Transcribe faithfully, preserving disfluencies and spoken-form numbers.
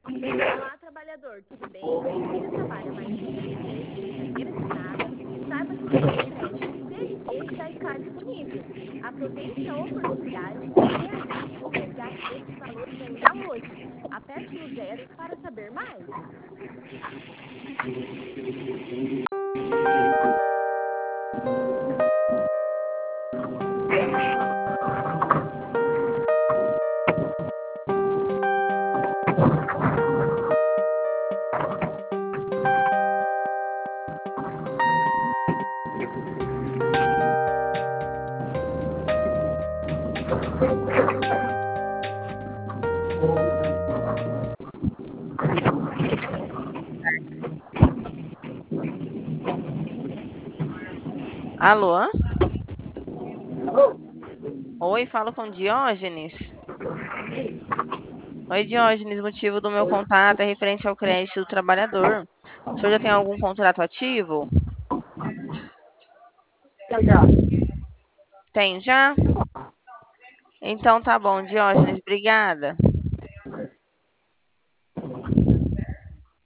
Olá, trabalhador, tudo bem? Você trabalha mais de seis meses sem carteira assinada? Saiba que você tem crédito C L T e da Scar disponível. Aproveite a oportunidade e realize o resgate desses valores ainda hoje. Aperte o zero para saber mais. Alô? Oi, falo com Diógenes. Oi, Diógenes, motivo do meu contato é referente ao crédito do trabalhador. O senhor já tem algum contrato ativo? Tem já? Então tá bom, Diógenes, obrigada.